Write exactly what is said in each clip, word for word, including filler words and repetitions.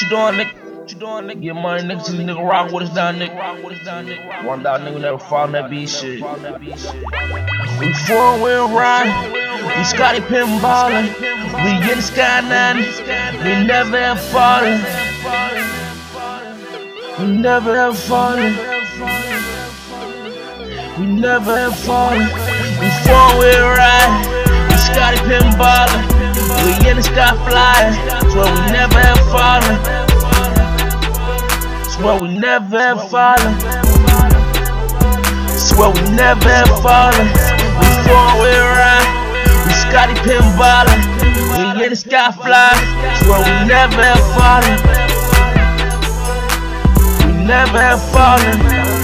you doing, nigga? What you doing, nigga? Get money, nigga. Till these nigga rock with us down, nigga. One dollar, nigga, never fall in that beat shit. We four-wheel ride, we Scotty Pippen ballin'. We in the sky nine, we never ever fallin'. We never ever fallin'. We never ever fallin'. We four-wheel ride, we Scotty Pippen ballin'. We in the sky flyin', swear we never ever fallin'. Swear we never ever fallin'. Swear we never ever fallin'. We four-wheel ride, we Scotty Pippen ballin'. We in the sky flyin', swear we never ever fallin'. We never ever fallin'.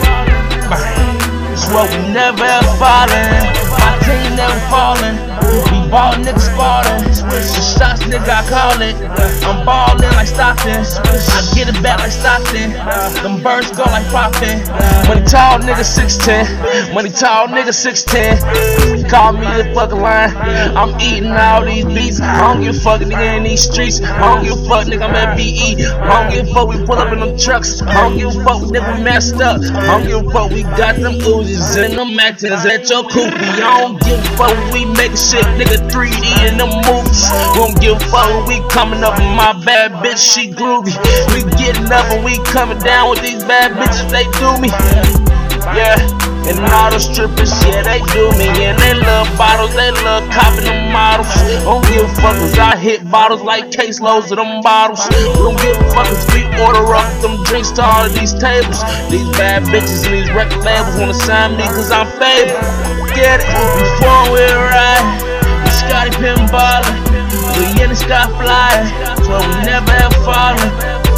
Swear we never ever fallin'. My team never fallin'. We ball niggas ballin'. The shots nigga I call it. I'm ballin' like Stockton. I get it back like Stockton. Them birds go like poppin'. Money tall nigga six ten. Money tall nigga six ten. Call me the fucking line. I'm eating all these beats. I don't give a fuck nigga in these streets. I don't give a fuck nigga I'm at B E. I don't give a fuck we pull up in them trucks. I don't give a fuck we nigga messed up. I don't give a fuck we got them Uzis and them Maxins at your coopie. I don't give a fuck we make shit nigga three D in them movies. We don't give a fuck when we coming up with my bad bitch, she groovy. We getting up and we coming down with these bad bitches, they do me. Yeah, and all the strippers, yeah, they do me. And they love bottles, they love copping them models. Don't give a fuck cause I hit bottles like case loads of them bottles. Don't give a fuck cause we order up them drinks to all of these tables. These bad bitches and these record labels wanna sign me cause I'm favored. Get it? We four-wheel ride, we Scotty Pippen ballin'. We in the sky flyin', swear we never ever fallin'.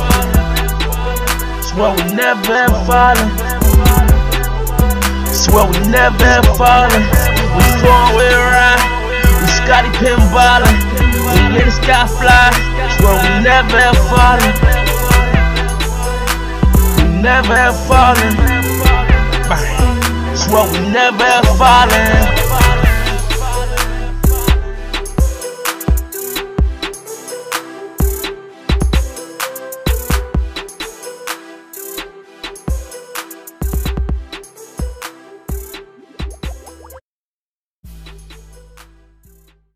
Swear we never ever fallin'. Swear we never ever fallin'. We four-wheel ride, we Scotty Pippen ballin'. We in the sky flyin', swear we never ever fallin'. We never ever fallin'. Swear we never ever fallin'.